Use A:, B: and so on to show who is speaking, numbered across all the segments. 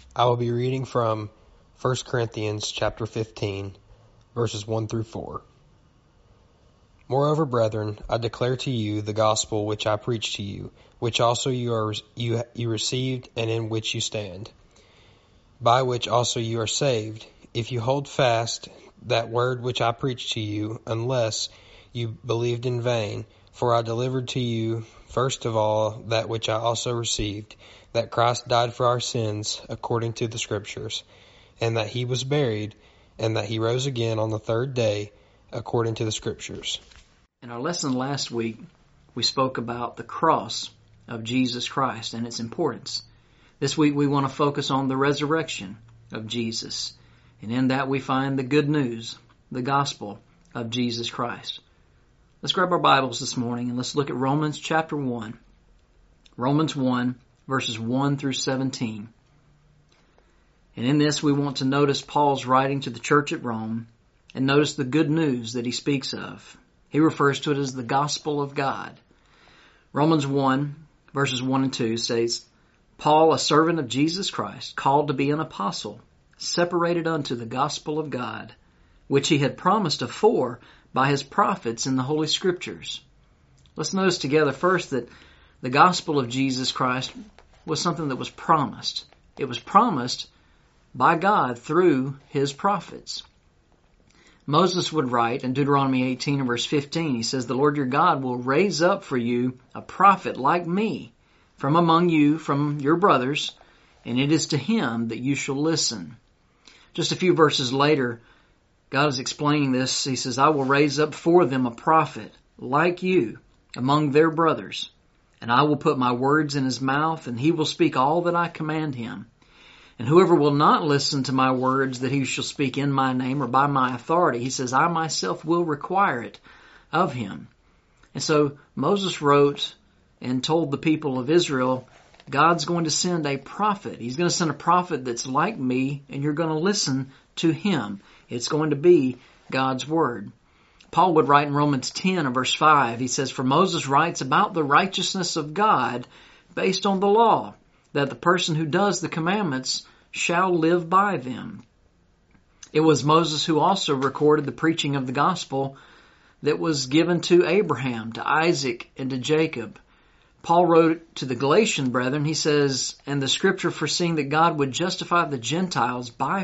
A: I will be reading from 1 Corinthians chapter 15, verses 1 through 4. Moreover, brethren, I declare to you the gospel which I preached to you, which also you received, and in which you stand, by which also you are saved, if you hold fast that word which I preached to you, unless you believed in vain. For I delivered to you first of all that which I also received, that Christ died for our sins according to the Scriptures, and that he was buried, and that he rose again on the third day according to the Scriptures.
B: In our lesson last week, we spoke about the cross of Jesus Christ and its importance. This week we want to focus on the resurrection of Jesus. And in that we find the good news, the gospel of Jesus Christ. Let's grab our Bibles this morning and let's look at Romans chapter 1. Romans 1, verses 1 through 17. And in this we want to notice Paul's writing to the church at Rome and notice the good news that he speaks of. He refers to it as the gospel of God. Romans 1, verses 1 and 2 says, Paul, a servant of Jesus Christ, called to be an apostle, separated unto the gospel of God, which he had promised afore by his prophets in the Holy Scriptures. Let's notice together first that the gospel of Jesus Christ was something that was promised. It was promised by God through his prophets. Moses would write in Deuteronomy 18 and verse 15, he says, The Lord your God will raise up for you a prophet like me from among you, from your brothers, and it is to him that you shall listen. Just a few verses later, God is explaining this. He says, I will raise up for them a prophet like you among their brothers, and I will put my words in his mouth, and he will speak all that I command him. And whoever will not listen to my words that he shall speak in my name or by my authority, he says, I myself will require it of him. And so Moses wrote and told the people of Israel, God's going to send a prophet. He's going to send a prophet that's like me, and you're going to listen to him. It's going to be God's word. Paul would write in Romans 10 and verse 5, he says, For Moses writes about the righteousness of God based on the law, that the person who does the commandments shall live by them. It was Moses who also recorded the preaching of the gospel that was given to Abraham, to Isaac, and to Jacob. Paul wrote to the Galatian brethren, he says, And the scripture foreseeing that God would justify the Gentiles by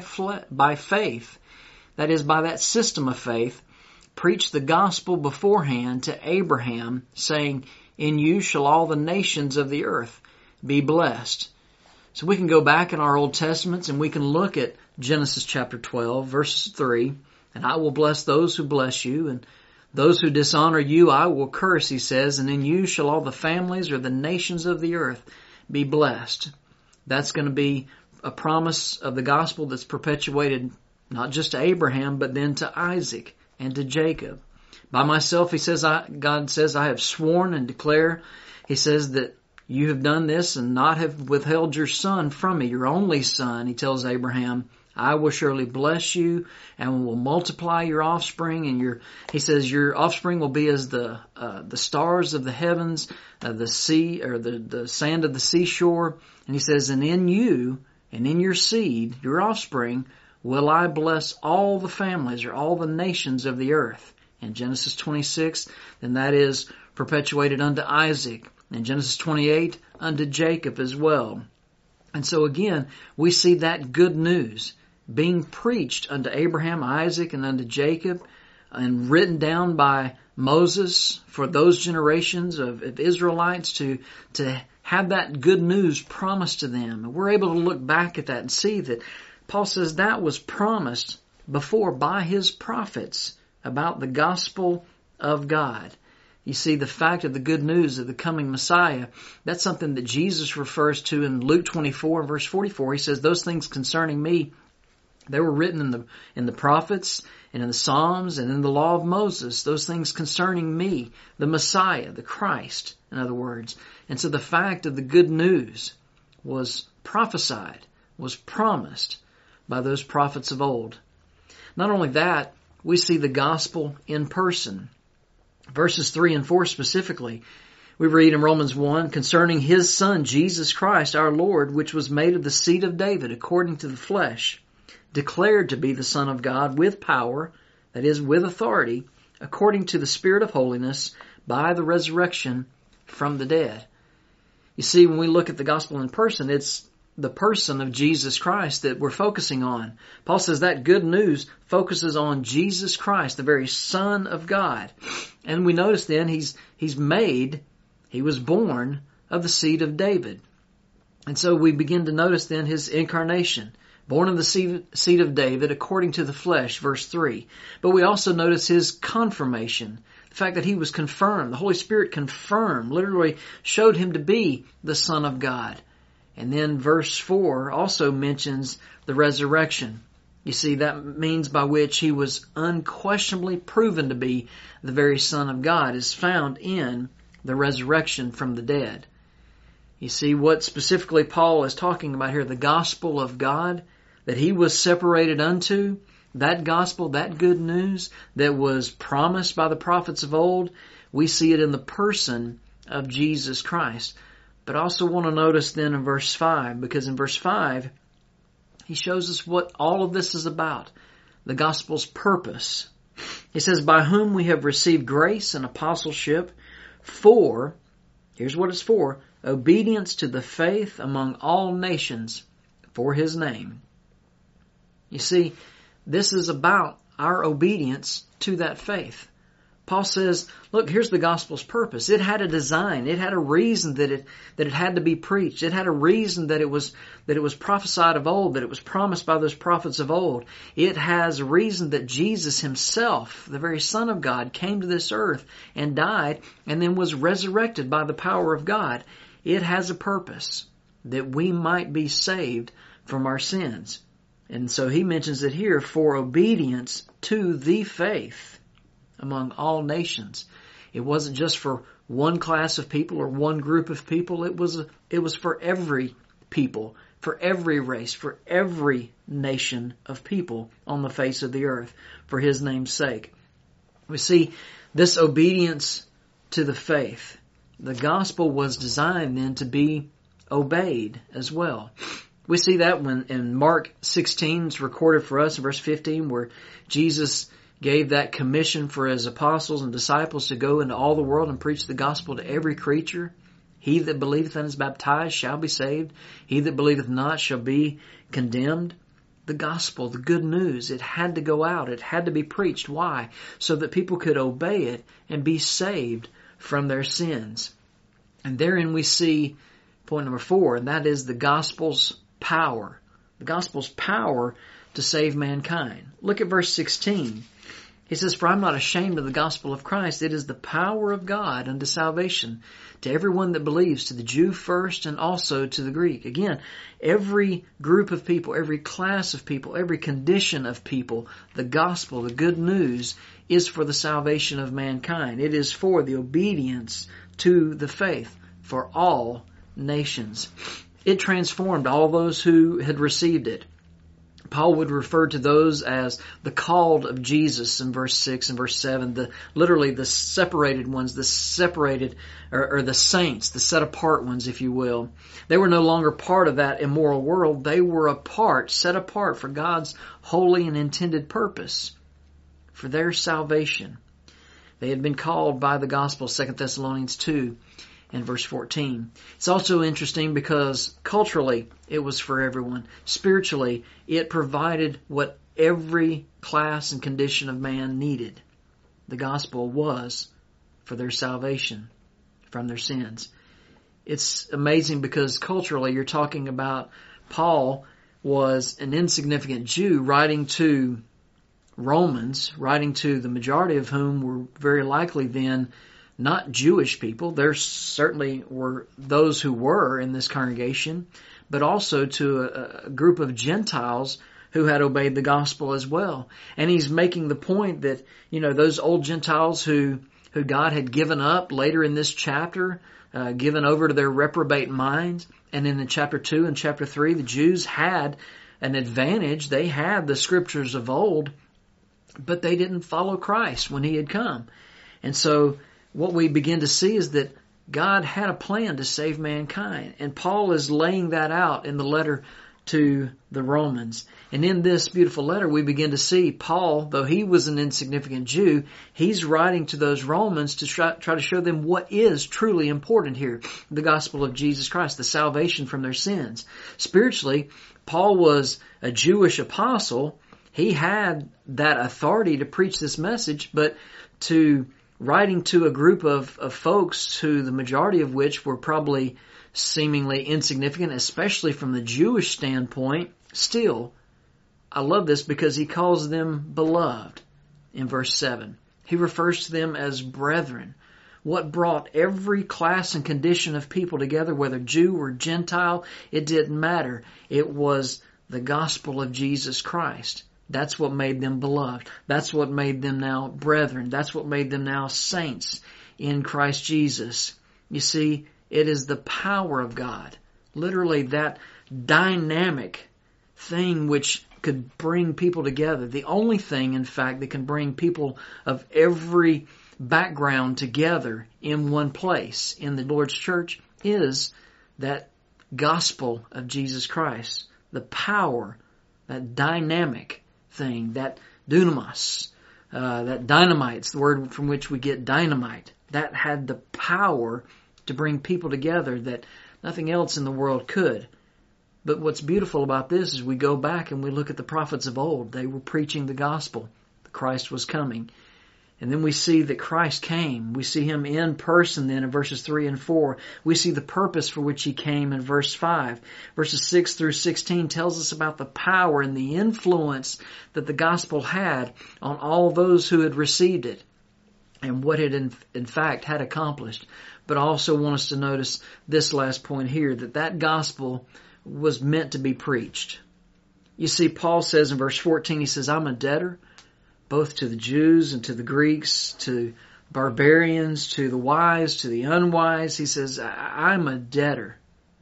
B: faith, that is, by that system of faith, preached the gospel beforehand to Abraham, saying, In you shall all the nations of the earth be blessed. So we can go back in our Old Testaments and we can look at Genesis chapter 12, verses 3, And I will bless those who bless you, and those who dishonor you I will curse, he says, and in you shall all the families or the nations of the earth be blessed. That's going to be a promise of the gospel that's perpetuated not just to Abraham, but then to Isaac and to Jacob. By myself, he says, God says, I have sworn and declare, he says, that you have done this and not have withheld your son from me, your only son. He tells Abraham, I will surely bless you and will multiply your offspring. And he says, your offspring will be as the stars of the heavens, the sea, or the sand of the seashore. And he says, and in you and in your seed, your offspring, will I bless all the families or all the nations of the earth. In Genesis 26, then that is perpetuated unto Isaac. In Genesis 28, unto Jacob as well. And so again, we see that good news being preached unto Abraham, Isaac, and unto Jacob, and written down by Moses for those generations of Israelites to have that good news promised to them. And we're able to look back at that and see that Paul says that was promised before by his prophets about the gospel of God. You see, the fact of the good news of the coming Messiah, that's something that Jesus refers to in Luke 24 and verse 44. He says, those things concerning me, they were written in the prophets and in the Psalms and in the law of Moses. Those things concerning me, the Messiah, the Christ, in other words. And so the fact of the good news was prophesied, was promised by those prophets of old. Not only that, we see the gospel in person. Verses 3 and 4 specifically, We read in Romans 1, concerning his Son, Jesus Christ, our Lord, which was made of the seed of David, according to the flesh, declared to be the Son of God with power, that is, with authority, according to the Spirit of holiness, by the resurrection from the dead. You see, when we look at the gospel in person, it's the person of Jesus Christ that we're focusing on. Paul says that good news focuses on Jesus Christ, the very Son of God. And we notice then he was born of the seed of David. And so we begin to notice then his incarnation. Born of the seed of David according to the flesh, verse 3. But we also notice his confirmation. The fact that he was confirmed. The Holy Spirit confirmed, literally showed him to be the Son of God. And then verse 4 also mentions the resurrection. You see, that means by which he was unquestionably proven to be the very Son of God is found in the resurrection from the dead. You see, what specifically Paul is talking about here, the gospel of God, that he was separated unto, that gospel, that good news that was promised by the prophets of old, we see it in the person of Jesus Christ. But I also want to notice then in verse 5, because in verse 5, he shows us what all of this is about, the gospel's purpose. He says, by whom we have received grace and apostleship for, here's what it's for, obedience to the faith among all nations for his name. You see, this is about our obedience to that faith. Paul says, look, here's the gospel's purpose. It had a design. It had a reason that it had to be preached. It had a reason that it was prophesied of old, that it was promised by those prophets of old. It has a reason that Jesus himself, the very Son of God, came to this earth and died and then was resurrected by the power of God. It has a purpose that we might be saved from our sins. And so he mentions it here, for obedience to the faith among all nations. It wasn't just for one class of people or one group of people. It was for every people, for every race, for every nation of people on the face of the earth, for his name's sake. We see this obedience to the faith. The gospel was designed then to be obeyed as well. We see that when in Mark 16 is recorded for us in verse 15, where Jesus gave that commission for his apostles and disciples to go into all the world and preach the gospel to every creature. He that believeth and is baptized shall be saved. He that believeth not shall be condemned. The gospel, the good news, it had to go out. It had to be preached. Why? So that people could obey it and be saved from their sins. And therein we see point number 4, and that is the gospel's power. The gospel's power to save mankind. Look at verse 16. He says, for I'm not ashamed of the gospel of Christ. It is the power of God unto salvation to everyone that believes, to the Jew first and also to the Greek. Again, every group of people, every class of people, every condition of people, the gospel, the good news, is for the salvation of mankind. It is for the obedience to the faith for all nations. It transformed all those who had received it. Paul would refer to those as the called of Jesus in verse 6 and verse 7, literally the separated ones, the separated, or the saints, the set apart ones, if you will. They were no longer part of that immoral world. They were set apart for God's holy and intended purpose, for their salvation. They had been called by the gospel, 2 Thessalonians 2. In verse 14. It's also interesting because culturally it was for everyone. Spiritually, it provided what every class and condition of man needed. The gospel was for their salvation from their sins. It's amazing because culturally you're talking about Paul was an insignificant Jew writing to Romans, writing to the majority of whom were very likely then not Jewish people. There certainly were those who were in this congregation, but also to a group of Gentiles who had obeyed the gospel as well. And he's making the point that, those old Gentiles who God had given up later in this chapter, given over to their reprobate minds. And in chapter 2 and chapter 3, the Jews had an advantage. They had the scriptures of old, but they didn't follow Christ when he had come. And so what we begin to see is that God had a plan to save mankind. And Paul is laying that out in the letter to the Romans. And in this beautiful letter, we begin to see Paul, though he was an insignificant Jew, he's writing to those Romans to try to show them what is truly important here. The gospel of Jesus Christ, the salvation from their sins. Spiritually, Paul was a Jewish apostle. He had that authority to preach this message, but to writing to a group of folks who the majority of which were probably seemingly insignificant, especially from the Jewish standpoint, still, I love this because he calls them beloved in verse 7. He refers to them as brethren. What brought every class and condition of people together, whether Jew or Gentile, it didn't matter. It was the gospel of Jesus Christ. That's what made them beloved. That's what made them now brethren. That's what made them now saints in Christ Jesus. You see, it is the power of God. Literally that dynamic thing which could bring people together. The only thing, in fact, that can bring people of every background together in one place in the Lord's church is that gospel of Jesus Christ. The power, that dynamic thing, that dunamis, that dynamite's the word from which we get dynamite. That had the power to bring people together that nothing else in the world could. But what's beautiful about this is we go back and we look at the prophets of old. They were preaching the gospel. Christ was coming. And then we see that Christ came. We see Him in person then in verses 3 and 4. We see the purpose for which He came in verse 5. Verses 6 through 16 tells us about the power and the influence that the gospel had on all those who had received it and what it in fact had accomplished. But I also want us to notice this last point here, that gospel was meant to be preached. You see, Paul says in verse 14, he says, I'm a debtor both to the Jews and to the Greeks, to barbarians, to the wise, to the unwise. He says, I'm a debtor.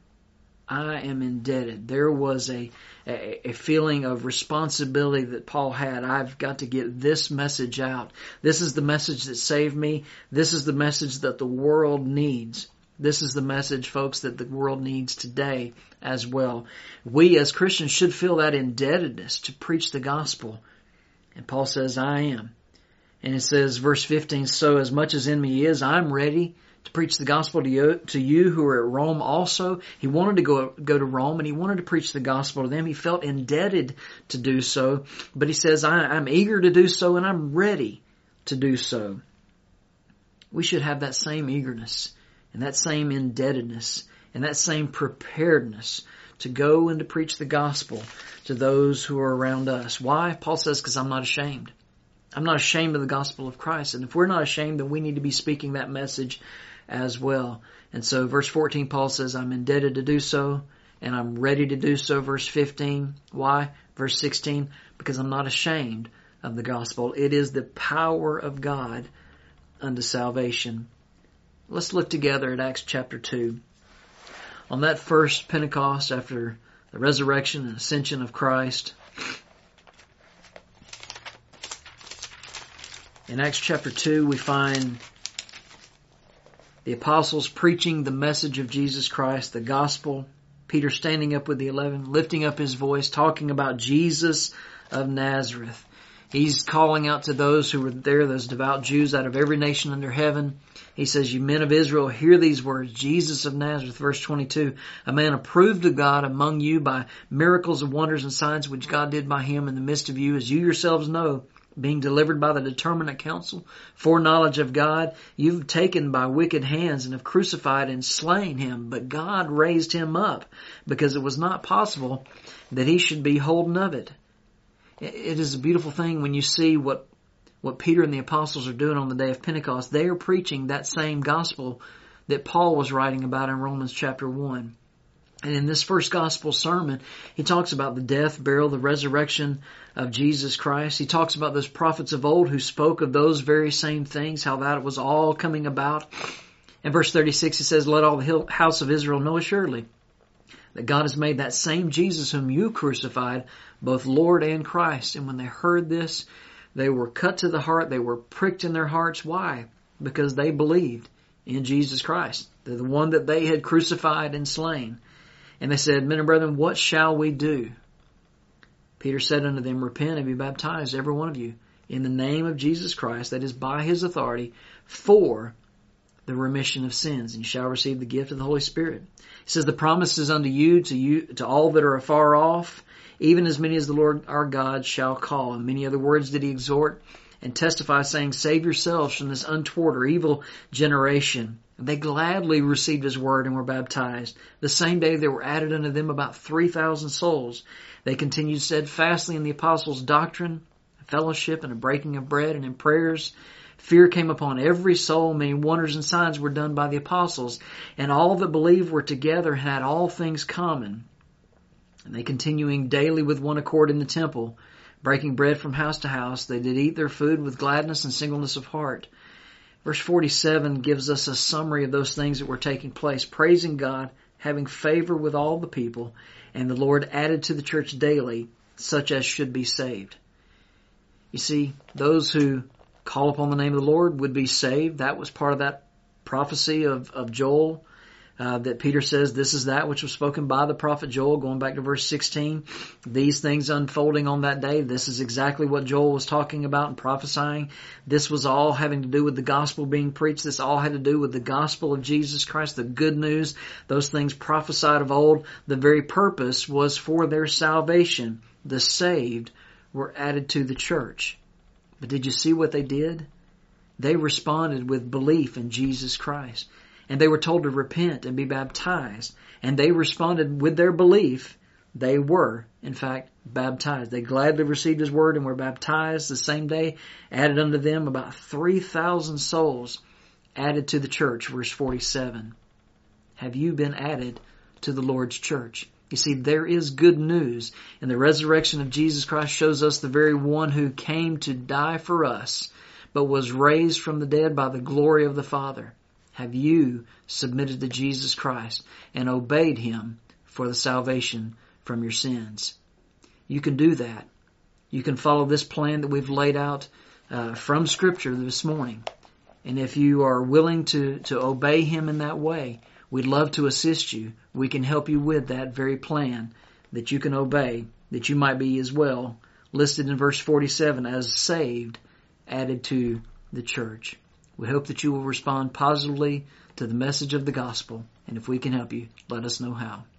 B: I am indebted. There was a feeling of responsibility that Paul had. I've got to get this message out. This is the message that saved me. This is the message that the world needs. This is the message, folks, that the world needs today as well. We as Christians should feel that indebtedness to preach the gospel. And Paul says, I am. And it says, verse 15, so as much as in me is, I'm ready to preach the gospel to you who are at Rome also. He wanted to go to Rome and he wanted to preach the gospel to them. He felt indebted to do so. But he says, I'm eager to do so and I'm ready to do so. We should have that same eagerness and that same indebtedness and that same preparedness to go and to preach the gospel to those who are around us. Why? Paul says, because I'm not ashamed. I'm not ashamed of the gospel of Christ. And if we're not ashamed, then we need to be speaking that message as well. And so verse 14, Paul says, I'm indebted to do so, and I'm ready to do so. Verse 15, why? Verse 16, because I'm not ashamed of the gospel. It is the power of God unto salvation. Let's look together at Acts chapter 2. On that first Pentecost, after the resurrection and ascension of Christ, in Acts chapter 2, we find the apostles preaching the message of Jesus Christ, the gospel. Peter standing up with the 11, lifting up his voice, talking about Jesus of Nazareth. He's calling out to those who were there, those devout Jews out of every nation under heaven. He says, you men of Israel, hear these words. Jesus of Nazareth, verse 22, a man approved of God among you by miracles and wonders and signs which God did by him in the midst of you, as you yourselves know, being delivered by the determinate counsel, foreknowledge of God, you've taken by wicked hands and have crucified and slain him. But God raised him up, because it was not possible that he should be holden of it. It is a beautiful thing when you see what Peter and the apostles are doing on the day of Pentecost. They are preaching that same gospel that Paul was writing about in Romans chapter 1. And in this first gospel sermon, he talks about the death, burial, the resurrection of Jesus Christ. He talks about those prophets of old who spoke of those very same things, how that was all coming about. In verse 36, he says, let all the house of Israel know assuredly that God has made that same Jesus whom you crucified, both Lord and Christ. And when they heard this, they were cut to the heart. They were pricked in their hearts. Why? Because they believed in Jesus Christ. They're the one that they had crucified and slain. And they said, Men and brethren, what shall we do? Peter said unto them, Repent and be baptized, every one of you, in the name of Jesus Christ, that is by his authority, for the remission of sins, and you shall receive the gift of the Holy Spirit. He says, the promise is unto you, to all that are afar off, even as many as the Lord our God shall call. And many other words did he exhort and testify, saying, Save yourselves from this untoward or evil generation. And they gladly received his word and were baptized. The same day there were added unto them about 3,000 souls. They continued steadfastly in the apostles' doctrine, fellowship, and a breaking of bread, and in prayers. Fear came upon every soul. Many wonders and signs were done by the apostles. And all that believed were together and had all things common. And they continuing daily with one accord in the temple, breaking bread from house to house, they did eat their food with gladness and singleness of heart. Verse 47 gives us a summary of those things that were taking place. Praising God, having favor with all the people, and the Lord added to the church daily such as should be saved. You see, those who call upon the name of the Lord would be saved. That was part of that prophecy of Joel, that Peter says this is that which was spoken by the prophet Joel, going back to verse 16. These things unfolding on that day, this is exactly what Joel was talking about and prophesying. This was all having to do with the gospel being preached. This all had to do with the gospel of Jesus Christ, the good news. Those things prophesied of old. The very purpose was for their salvation. The saved were added to the church. But did you see what they did? They responded with belief in Jesus Christ. And they were told to repent and be baptized. And they responded with their belief. They were, in fact, baptized. They gladly received his word and were baptized the same day. Added unto them about 3,000 souls added to the church. Verse 47. Have you been added to the Lord's church? You see, there is good news. And the resurrection of Jesus Christ shows us the very one who came to die for us, but was raised from the dead by the glory of the Father. Have you submitted to Jesus Christ and obeyed him for the salvation from your sins? You can do that. You can follow this plan that we've laid out from Scripture this morning. And if you are willing to obey him in that way, we'd love to assist you. We can help you with that very plan that you can obey, that you might be as well listed in verse 47 as saved, added to the church. We hope that you will respond positively to the message of the gospel. And if we can help you, let us know how.